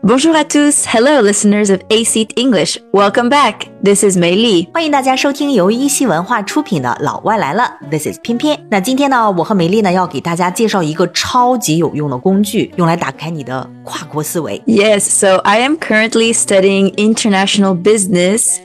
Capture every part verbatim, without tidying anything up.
Bonjour à tous. Hello, listeners of A C T English. Welcome back. This is Mei Li. 欢迎大家收听由一席文化出品的老外来了 This is 偏偏。那今天呢，我和美丽呢要给大家介绍一个超级有用的工具，用来打开你的跨国思维。 Yes, so I am currently studying international business,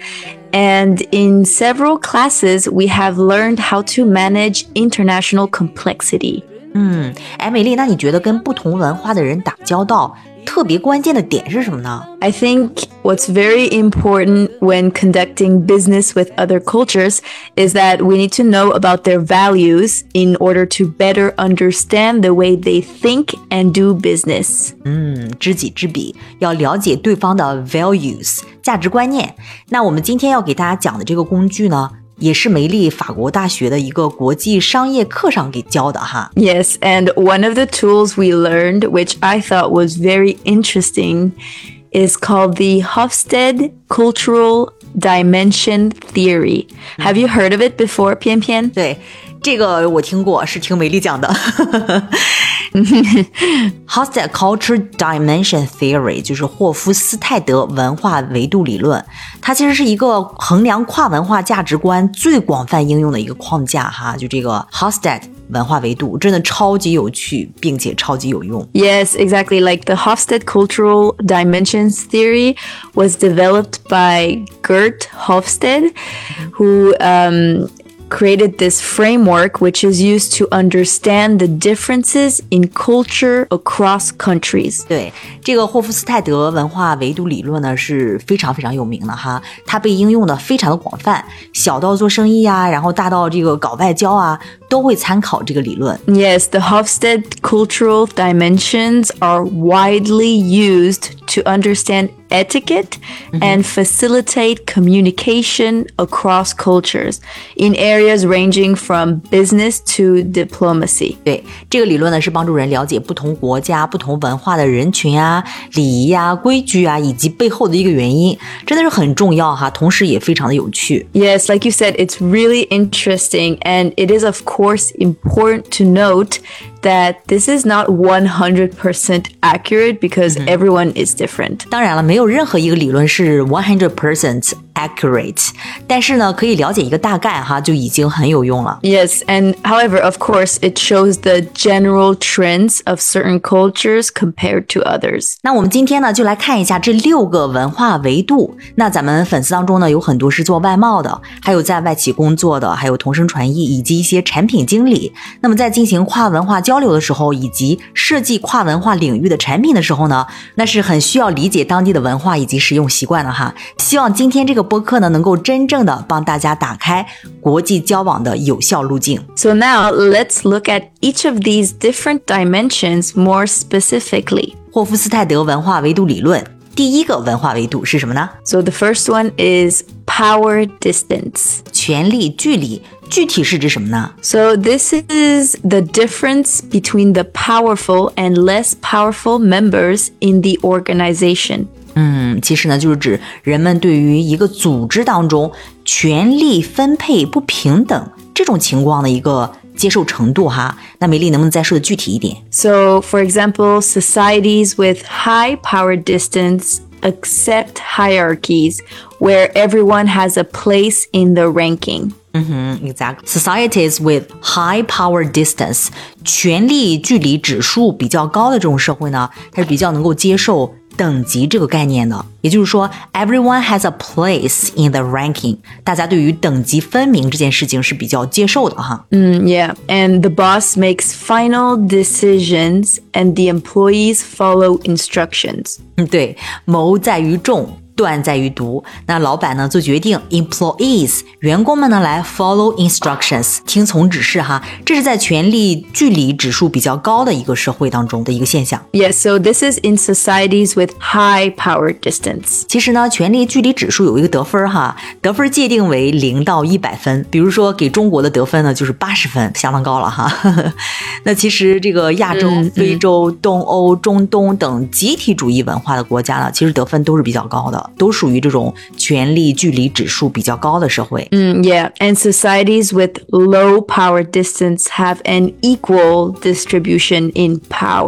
and in several classes we have learned how to manage international complexity. 嗯，哎，美丽，那你觉得跟不同文化的人打交道特别关键的点是什么呢？ I think what's very important when conducting business with other cultures is that we need to know about their values in order to better understand the way they think and do business. 嗯，知己知彼，要了解对方的 values 价值观念。那我们今天要给大家讲的这个工具呢，也是梅丽法国大学的一个国际商业课上给教的哈。 Yes, and one of the tools we learned, which I thought was very interesting, is called the Hofstede Cultural Dimension Theory. Have you heard of it before, Pian Pian? 对，这个我听过，是听梅丽讲的。Hofstede Cultural Dimension Theory 就是霍夫斯泰德文化维度理论，它其实是一个衡量跨文化价值观最广泛应用的一个框架哈，就这个 Hofstede 文化维度真的超级有趣，并且超级有用。 Yes, exactly. Like the Hofstede Cultural Dimensions Theory was developed by Gert Hofstede, who um, created this framework which is used to understand the differences in culture across countries. 对，这个霍夫斯泰德文化维度理论呢是非常非常有名的哈，它被应用的非常的广泛，小到做生意啊，然后大到这个搞外交啊，都会参考这个理论。 Yes, the Hofstede cultural dimensions are widely used to understand etiquette and facilitate communication across cultures in areas ranging from business to diplomacy. 对，这个理论呢是帮助人了解不同国家、不同文化的人群啊、礼仪啊、规矩啊，以及背后的一个原因，真的是很重要哈，同时也非常的有趣。 Yes, like you said, it's really interesting, and it is of course important to note that this is not one hundred percent accurate because everyone is different. 当然了，没有任何一个理论是 one hundred percent accurate， 但是呢，可以了解一个大概哈，就已经很有用了。 Yes, and however, of course, it shows the general trends of certain cultures compared to others. 那我们今天呢，就来看一下这六个文化维度。那咱们粉丝当中呢，有很多是做外贸的，还有在外企工作的，还有同声传译，以及一些产品经理。那么在进行跨文化交流的时候，以及设计跨文化领域的产品的时候呢，那是很需要理解当地的文化以及使用习惯的哈。希望今天这个播客呢，能够真正的帮大家打开国际交往的有效路径。 So now let's look at each of these different dimensions more specifically. 霍夫斯泰德文化维度理论第一个文化维度是什么呢？ So the first one is power distance. 权力距离，具体是指什么呢？ So this is the difference between the powerful and less powerful members in the organization. 嗯，其实呢，就是指人们对于一个组织当中权力分配不平等这种情况的一个接受程度哈。那梅丽能不能再说的具体一点？ So, for example, societies with high power distance accept hierarchies where everyone has a place in the ranking. 嗯哼 exactly. Societies with high power distance 权力距离指数比较高的这种社会呢，它是比较能够接受等级这个概念的，也就是说 everyone has a place in the ranking， 大家对于等级分明这件事情是比较接受的哈。 Mm, yeah, and the boss makes final decisions and the employees follow instructions. 嗯，对，谋在于众，断在于独。那老板呢做决定 employees 员工们呢来 follow instructions 听从指示哈，这是在权力距离指数比较高的一个社会当中的一个现象。 Yes, so this is in societies with high power distance. 其实呢权力距离指数有一个得分哈，得分界定为零到一百分，比如说给中国的得分呢就是八十分，相当高了哈。那其实这个亚洲、 嗯、 非洲、东欧、中东等集体主义文化的国家呢，其实得分都是比较高的，都属于这种权力距离指数比较高的社会。 Mm, yeah, and societies with low power distance have an equal distribution in power.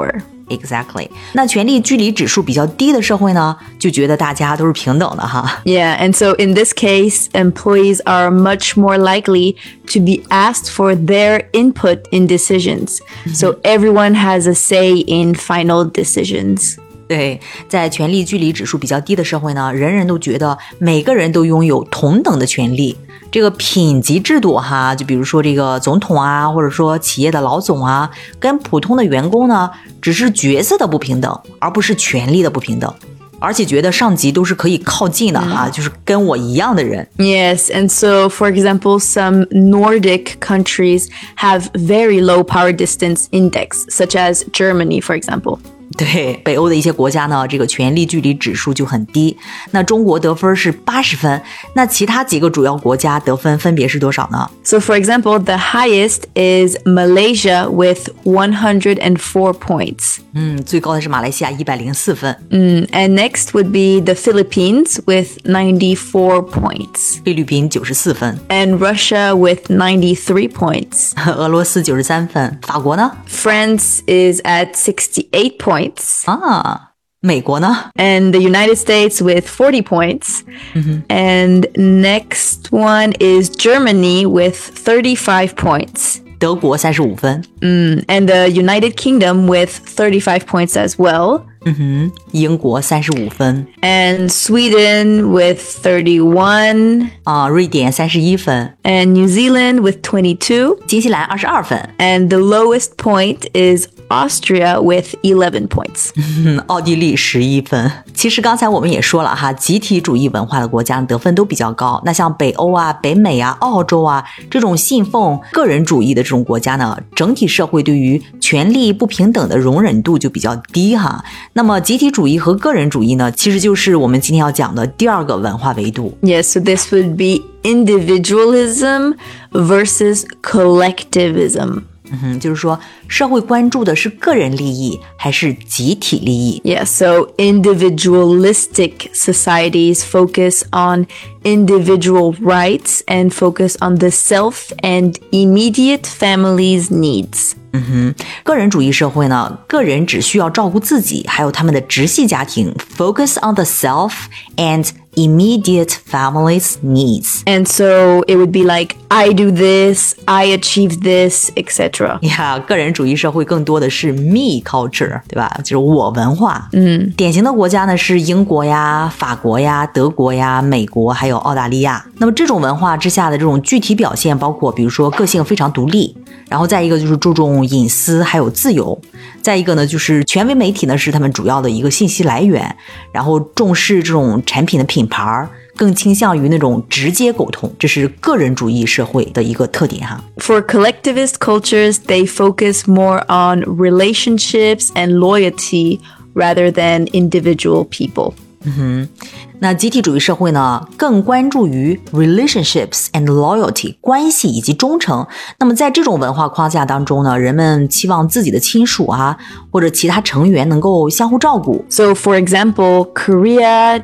Exactly. 那权力距离指数比较低的社会呢，就觉得大家都是平等的哈。 Yeah, and so in this case, employees are much more likely to be asked for their input in decisions. So everyone has a say in final decisions. 对，在权力距离指数比较低的社会呢，人人都觉得每个人都拥有同等的权利。这个品级制度哈，就比如说这个总统啊，或者说企业的老总啊，跟普通的员工呢，只是角色的不平等，而不是权力的不平等。而且觉得上级都是可以靠近的啊，就是跟我一样的人。 Yes, and so, for example, some Nordic countries have very low power distance index, such as Germany, for example. 对，北欧的一些国家呢，这个权力距离指数就很低。那中国得分是八十分，那其他几个主要国家得分分别是多少呢？ So, for example, the highest is Malaysia with one hundred four points. 嗯，最高的是马来西亚一百零四分。 Mm, and next would be the Philippines with ninety-four points. 菲律宾九十四分。 And Russia with ninety-three points. 俄罗斯九十三分。法国呢？ France is at sixty-eight points. 啊，美国呢？ And the United States with forty points. Mm-hmm. And next one is Germany with thirty-five points. 德国三十五分。 Mm, and the United Kingdom with thirty-five points as well. 嗯哼，英国三十五分。 And Sweden with thirty-one. 啊，瑞典三十一分。 And New Zealand with twenty-two. 新西兰二十二分。 And the lowest point is Austria with eleven points. 嗯，奥地利十一分。其实刚才我们也说了哈，集体主义文化的国家得分都比较高。那像北欧啊、北美啊、澳洲啊这种信奉个人主义的这种国家呢，整体社会对于权力不平等的容忍度就比较低哈。那么集体主义和个人主义呢，其实就是我们今天要讲的第二个文化维度。 Yes, so this would be individualism versus collectivism. 嗯哼，就是说社会关注的是个人利益还是集体利益？ Yeah, so individualistic societies focus on individual rights and focus on the self and immediate family's needs. 嗯哼，个人主义社会呢，个人只需要照顾自己，还有他们的直系家庭 ，focus on the self and immediate family's needs. And so it would be like, I do this, I achieve this, et cetera. 呀，个人主义社会更多的是 me culture， 对吧？就是我文化。嗯，典型的国家呢是英国呀、法国呀、德国呀、美国，还有澳大利亚。那么这种文化之下的这种具体表现，包括比如说个性非常独立。然后再一个就是注重隐私还有自由，再一个呢就是权威媒体呢是他们主要的一个信息来源，然后重视这种产品的品牌，更倾向于那种直接沟通，这是个人主义社会的一个特点哈。 For collectivist cultures, they focus more on relationships and loyalty rather than individual people. 嗯哼，那集体主义社会呢，更关注于 relationships and loyalty 关系以及忠诚。那么在这种文化框架当中呢，人们期望自己的亲属啊，或者其他成员能够相互照顾。 So, for example, Korea,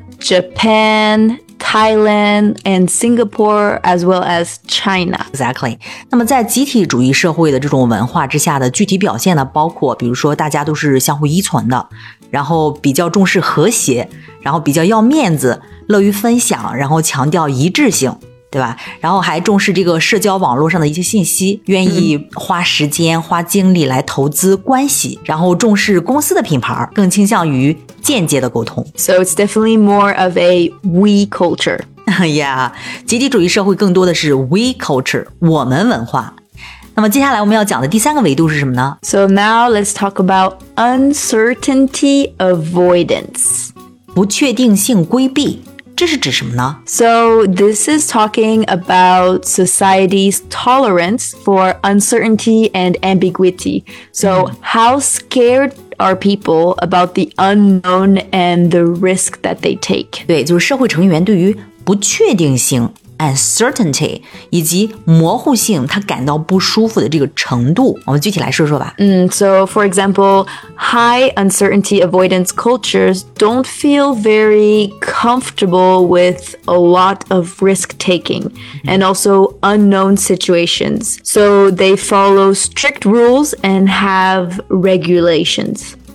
Japan, Thailand, and Singapore, as well as China. Exactly. 那么在集体主义社会的这种文化之下的具体表现呢，包括比如说大家都是相互依存的，然后比较重视和谐，然后比较要面子，乐于分享，然后强调一致性，对吧？然后还重视这个社交网络上的一些信息，愿意花时间、花精力来投资关系，然后重视公司的品牌，更倾向于间接的沟通。 So it's definitely more of a we culture. Yeah, 集体主义社会更多的是 we culture, 我们文化。那么接下来我们要讲的第三个维度是什么呢？ So now let's talk about uncertainty avoidance. 不确定性规避，这是指什么呢？ So this is talking about society's tolerance for uncertainty and ambiguity. So how scared are people about the unknown and the risk that they take? 对，就是社会成员对于不确定性uncertainty 以及模糊性他感到不舒服的这个程度，我们具体来说说吧。 Mm, so, for example, high uncertainty avoidance cultures don't feel very comfortable with a lot of risk-taking and also unknown situations. So they follow strict rules and have regulations.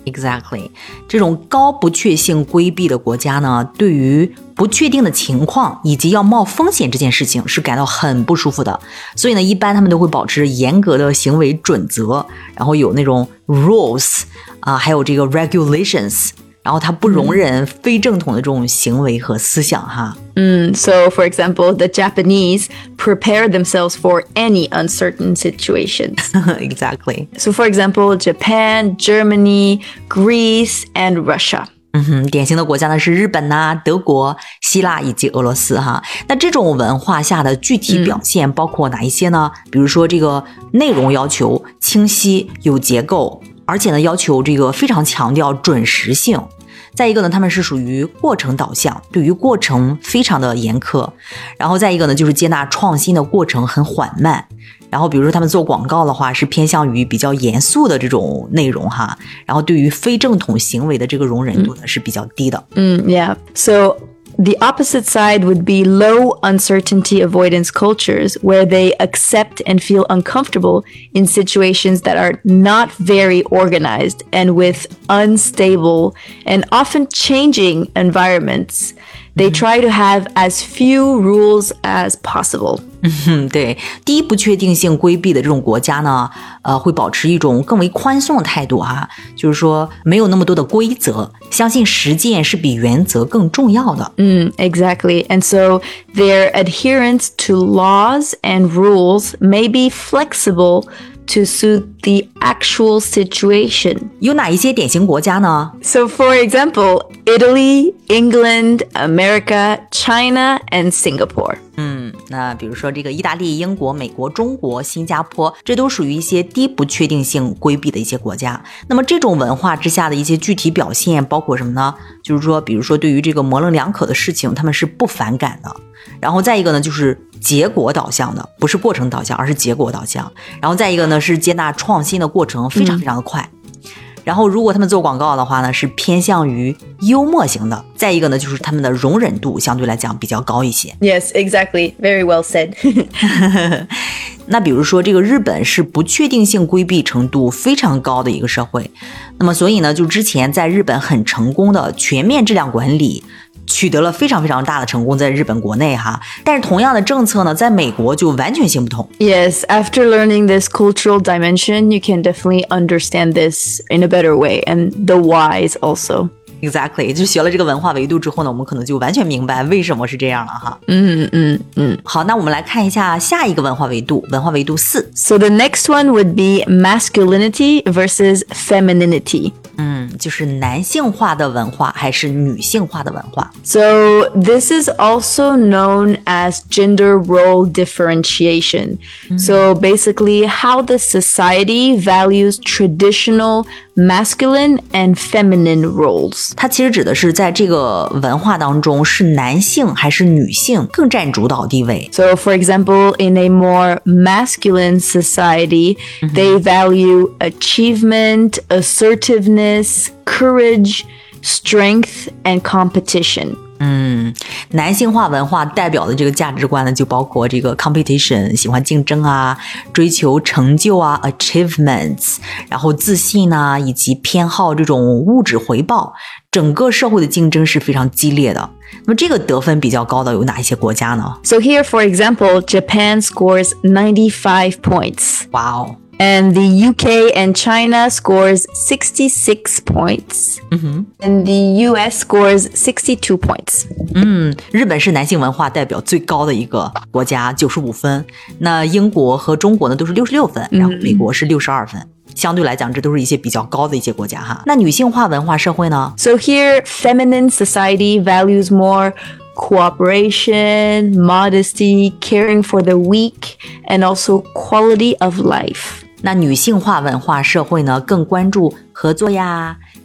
Exactly， 这种高不确性规避的国家呢，对于不确定的情况以及要冒风险这件事情是感到很不舒服的，所以呢，一般他们都会保持严格的行为准则，然后有那种 rules 啊，还有这个 regulations， 然后它不容忍非正统的这种行为和思想哈。 Mm, so, for example, the Japanese prepare themselves for any uncertain situations. Exactly. So, for example, Japan, Germany, Greece, and Russia. 嗯哼，典型的国家呢是日本呐、德国、希腊以及俄罗斯哈。那这种文化下的具体表现包括哪一些呢？嗯、比如说这个内容要求清晰、有结构，而且呢要求这个非常强调准时性。再一个呢，他们是属于过程导向，对于过程非常的严苛。然后再一个呢，就是接纳创新的过程很缓慢。然后比如说他们做广告的话，是偏向于比较严肃的这种内容哈。然后对于非正统行为的这个容忍度呢、嗯、是比较低的。 嗯 yeah. So the opposite side would be low uncertainty avoidance cultures, where they accept and feel uncomfortable in situations that are not very organized and with unstable and often changing environments. They try to have as few rules as possible. 嗯，对，低不确定性规避的这种国家呢，呃，会保持一种更为宽松的态度哈，就是说没有那么多的规则，相信实践是比原则更重要的。 嗯 exactly. And so their adherence to laws and rules may be flexible to suit the actual situation. 有哪一些典型国家呢？ So, for example, Italy, England, America, China, and Singapore. 嗯，那比如说这个意大利、英国、美国、中国、新加坡，这都属于一些低不确定性规避的一些国家。那么这种文化之下的一些具体表现包括什么呢？就是说，比如说对于这个模棱两可的事情，他们是不反感的。然后再一个呢，就是结果导向的，不是过程导向，而是结果导向。然后再一个呢，是接纳创新的过程非常非常的快。嗯，然后如果他们做广告的话呢，是偏向于幽默型的。再一个呢，就是他们的容忍度相对来讲比较高一些。 Yes, exactly. Very well said. 那比如说这个日本是不确定性规避程度非常高的一个社会，那么所以呢，就之前在日本很成功的全面质量管理取得了非常非常大的成功，在日本国内哈，但是同样的政策呢，在美国就完全行不通。 Yes, after learning this cultural dimension, you can definitely understand this in a better way, and the whys also. Exactly， 就学了这个文化维度之后呢，我们可能就完全明白为什么是这样了哈。 嗯嗯嗯。 好，那我们来看一下下一个文化维度，文化维度四。 So the next one would be masculinity versus femininity. 嗯，就是男性化的文化还是女性化的文化。 So this is also known as gender role differentiation. Mm-hmm. So basically how the society values traditional masculine and feminine roles. 它其实指的是在这个文化当中是男性还是女性更占主导地位。 So for example, in a more masculine society, mm-hmm. they value achievement, assertiveness, courage, strength, and competition. 嗯，男性化文化代表的这个价值观呢，就包括这个 competition， 喜欢竞争啊，追求成就啊 achievements， 然后自信啊，以及偏好这种物质回报。整个社会的竞争是非常激烈的。那么这个得分比较高的有哪一些国家呢？ So here, for example, Japan scores ninety-five points. Wow. And the U K and China scores sixty-six points. Mm-hmm. And the U S scores sixty-two points. 嗯，日本是男性文化代表最高的一个国家，九十五分。那英国和中国呢都是六十六分，然后美国是六十二分。嗯，相对来讲，这都是一些比较高的一些国家哈。那女性化文化社会呢？ So here, feminine society values more cooperation, modesty, caring for the weak, and also quality of life. 那女性化文化社会呢，更关注合作呀、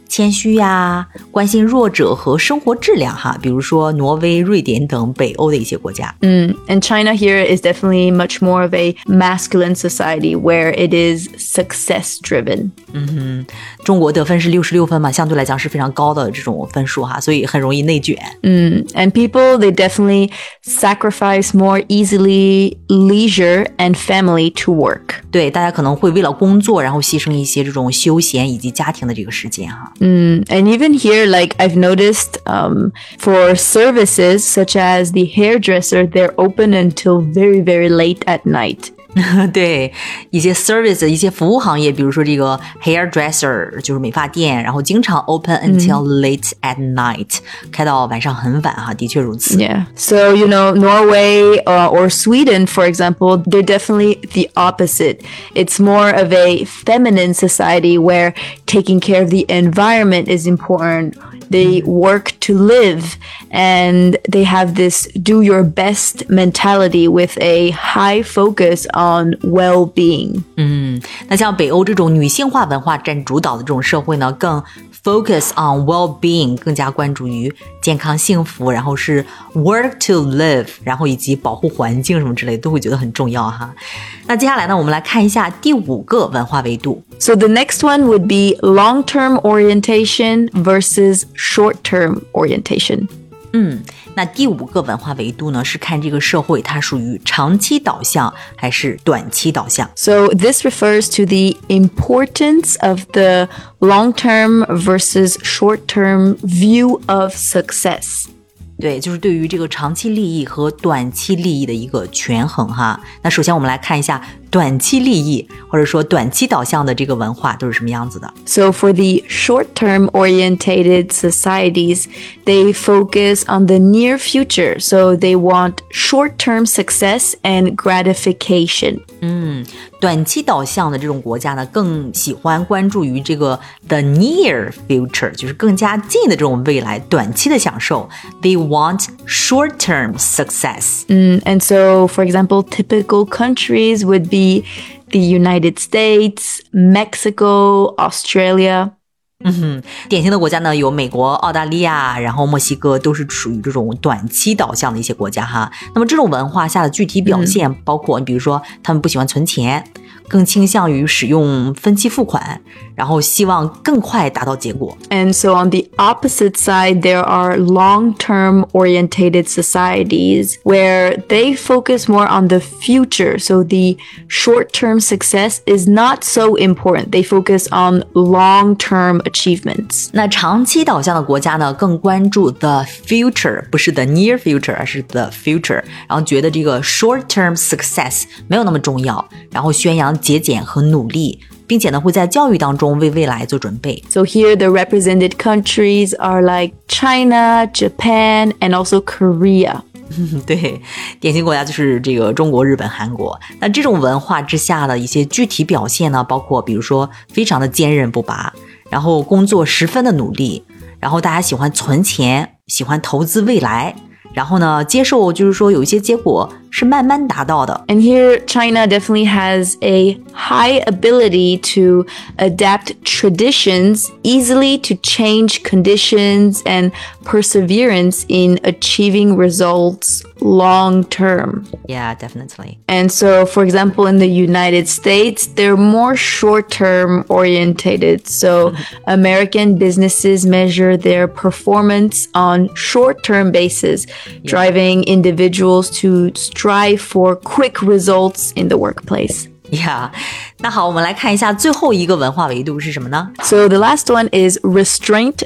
谦虚呀，关心弱者和生活质量哈，比如说挪威、瑞典等北欧的一些国家。 Mm, and China here is definitely much more of a masculine society where it is success driven. 嗯哼，中国得分是六十六分嘛，相对来讲是非常高的这种分数哈，所以很容易内卷。 Mm, and people, they definitely sacrifice more easily leisure and family to work. 对，大家可能会为了工作，然后牺牲一些这种休闲以及家庭的这个时间哈。 Mm, and even here, like I've noticed, um, for services such as the hairdresser, they're open until very, very late at night. 对，一些 service 一些服务行业，比如说这个 hairdresser 就是美发店，然后经常 open until late at night， 开到晚上很晚哈，的确如此。 Yeah. So, you know, Norway uh, or Sweden, for example, they're definitely the opposite. It's more of a feminine society where taking care of the environment is important. They work to live and they have this do your best mentality with a high focus on well-being. 嗯，那像北欧这种女性化文化占主导的这种社会呢，更 focus on well-being， 更加关注于健康幸福，然后是 work to live， 然后以及保护环境什么之类的都会觉得很重要哈。那接下来呢，我们来看一下第五个文化维度。 So the next one would be long-term orientation versus short-term orientation. 嗯，那第五个文化维度呢，是看这个社会它属于长期导向还是短期导向。 So this refers to the importance of the long-term versus short-term view of success. 对，就是对于这个长期利益和短期利益的一个权衡哈。那首先我们来看一下短期利益或者说短期导向的这个文化都是什么样子的。 So for the short-term orientated societies, they focus on the near future. So they want short-term success and gratification. 嗯，短期导向的这种国家呢，更喜欢关注于这个 the near future， 就是更加近的这种未来，短期的享受。They want short-term success. Mm, and so, for example, typical countries would be the United States, Mexico, Australia. 嗯哼，典型的国家呢有美国、澳大利亚，然后墨西哥都是属于这种短期导向的一些国家哈。那么这种文化下的具体表现，包括你比如说他们不喜欢存钱，更倾向于使用分期付款，然后希望更快达到结果。 And so on the opposite side, there are long-term orientated societies where they focus more on the future. So the short-term success is not so important. They focus on long-term achievements. 那长期导向的国家呢，更关注 the future， 不是 the near future， 而是 the future， 然后觉得这个 short-term success 没有那么重要，然后宣扬节俭和努力，并且呢会在教育当中为未来做准备。 So here the represented countries are like China, Japan, and also Korea. 对，典型国家就是这个中国、日本、韩国。那这种文化之下的一些具体表现呢，包括比如说非常的坚韧不拔，然后工作十分的努力，然后大家喜欢存钱，喜欢投资未来，然后呢接受就是说有一些结果是慢慢达到的。 And here China definitely has a high ability to adapt traditions easily to change conditions and perseverance in achieving results long term. Yeah, definitely. And so, for example, in the United States, they're more short-term orientated. So American businesses measure their performance on short-term basis, driving individuals to strive for quick results in the workplace. Yeah. 那好，我们来看一下最后一个文化维度是什么呢？ So the last one is restraint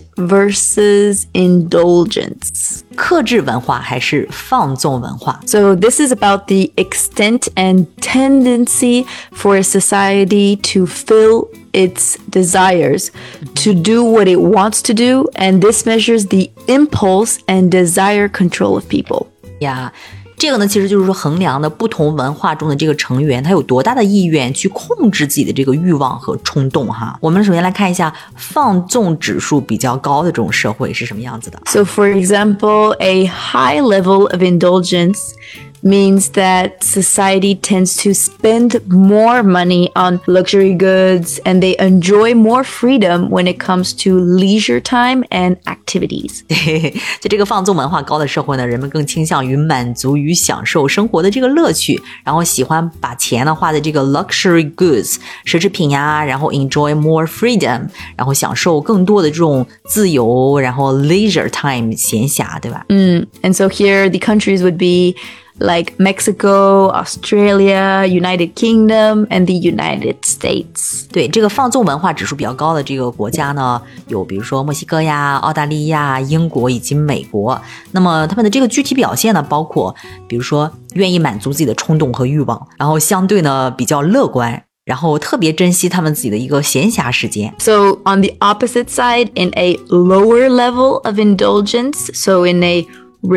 versus indulgence. 克制文化还是放纵文化？ So this is about the extent and tendency for a society to fill its desires, to do what it wants to do, and this measures the impulse and desire control of people. Yeah.这个呢，其实就是说衡量的不同文化中的这个成员，他有多大的意愿去控制自己的这个欲望和冲动哈。我们首先来看一下放纵指数比较高的这种社会是什么样子的。 So for example, a high level of indulgence means that society tends to spend more money on luxury goods and they enjoy more freedom when it comes to leisure time and activities. 就这个放纵文化高的社会呢，人们更倾向于满足与享受生活的这个乐趣，然后喜欢把钱呢花在这个 luxury goods 奢侈品呀，然后 enjoy more freedom 然后享受更多的这种自由，然后 leisure time 闲暇，对吧？ 嗯 And so here the countries would be like Mexico, Australia, United Kingdom, and the United States. 对，这个放纵文化指数比较高的这个国家呢，有比如说墨西哥呀、澳大利亚、英国以及美国。那么他们的这个具体表现呢，包括比如说愿意满足自己的冲动和欲望，然后相对呢比较乐观，然后特别珍惜他们自己的一个闲暇时间。 So on the opposite side, in a lower level of indulgence, so in a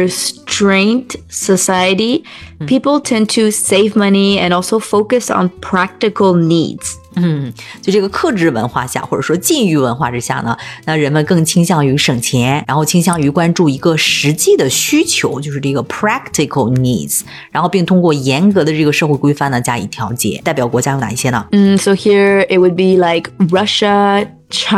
restrained society, people tend to save money and also focus on practical needs. 嗯，就这个克制文化下，或者说禁欲文化之下呢，那人们更倾向于省钱，然后倾向于关注一个实际的需求，就是这个 practical needs， 然后并通过严格的这个社会规范呢加以调节。代表国家有哪一些呢？ Mm, so here it would be like Russia,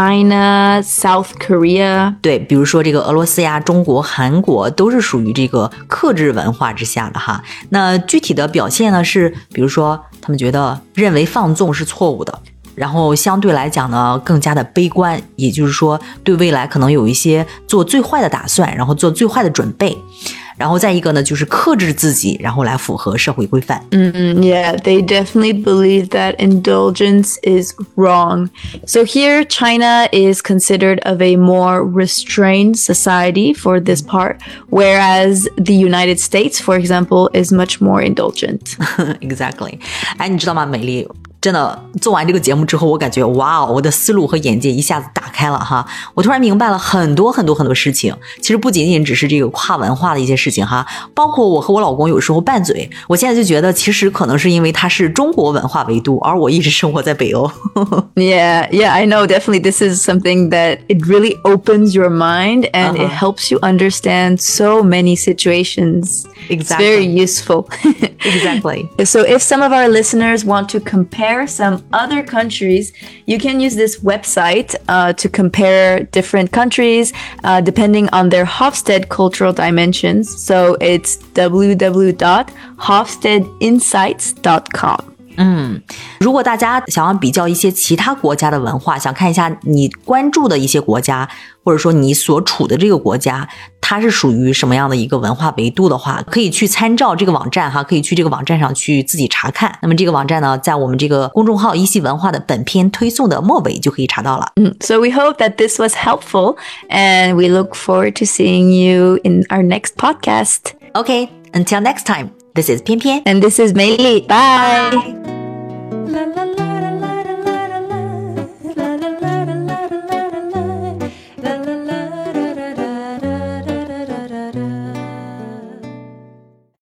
China, South Korea. 对，比如说这个俄罗斯呀、中国、韩国都是属于这个克制文化之下的哈。那具体的表现呢是，比如说他们觉得认为放纵是错误的，然后相对来讲呢更加的悲观，也就是说对未来可能有一些做最坏的打算，然后做最坏的准备。然后再一个呢就是克制自己，然后来符合社会规范。 Mm, yeah, they definitely believe that indulgence is wrong. So here China is considered of a more restrained society for this part, whereas the United States, for example, is much more indulgent. Exactly. 哎，你知道吗，美丽，真的做完这个节目之后，我感觉哇，我的思路和眼界一下子打开了哈。我突然明白了很多很多很多事情，其实不仅仅只是这个跨文化的一些事情哈，包括我和我老公有时候拌嘴，我现在就觉得其实可能是因为他是中国文化维度，而我一直生活在北欧。 Yeah, yeah, I know. Definitely this is something that it really opens your mind and Uh-huh. it helps you understand so many situations. Exactly. It's very useful. Exactly. So if some of our listeners want to compare some other countries, you can use this website uh, to compare different countries uh, depending on their Hofstede cultural dimensions. So it's w w w dot hofstede insights dot com. 嗯，如果大家想要比较一些其他国家的文化，想看一下你关注的一些国家，或者说你所处的这个国家，它是属于什么样的一个文化维度的话，可以去参照这个网站哈，可以去这个网站上去自己查看。那么这个网站呢，在我们这个公众号一席文化的本篇推送的末尾就可以查到了。 Mm, So we hope that this was helpful and we look forward to seeing you in our next podcast. Okay, until next time, this is 偏偏 And this is Mei Li. Bye. Bye. La la